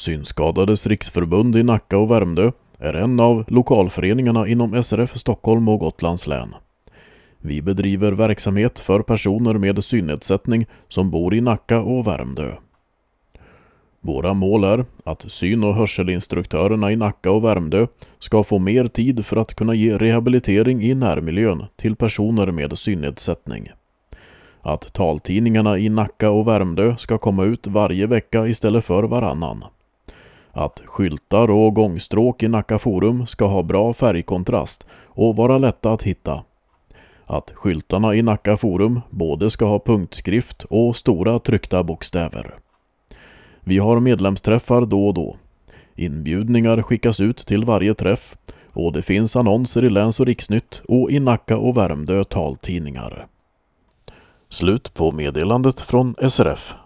Synskadades riksförbund i Nacka och Värmdö är en av lokalföreningarna inom SRF Stockholm och Gotlands län. Vi bedriver verksamhet för personer med synnedsättning som bor i Nacka och Värmdö. Våra mål är att syn- och hörselinstruktörerna i Nacka och Värmdö ska få mer tid för att kunna ge rehabilitering i närmiljön till personer med synnedsättning. Att taltidningarna i Nacka och Värmdö ska komma ut varje vecka istället för varannan. Att skyltar och gångstråk i Nacka Forum ska ha bra färgkontrast och vara lätta att hitta. Att skyltarna i Nacka Forum både ska ha punktskrift och stora tryckta bokstäver. Vi har medlemsträffar då och då. Inbjudningar skickas ut till varje träff och det finns annonser i Läns- och Riksnytt och i Nacka och Värmdö taltidningar. Slut på meddelandet från SRF.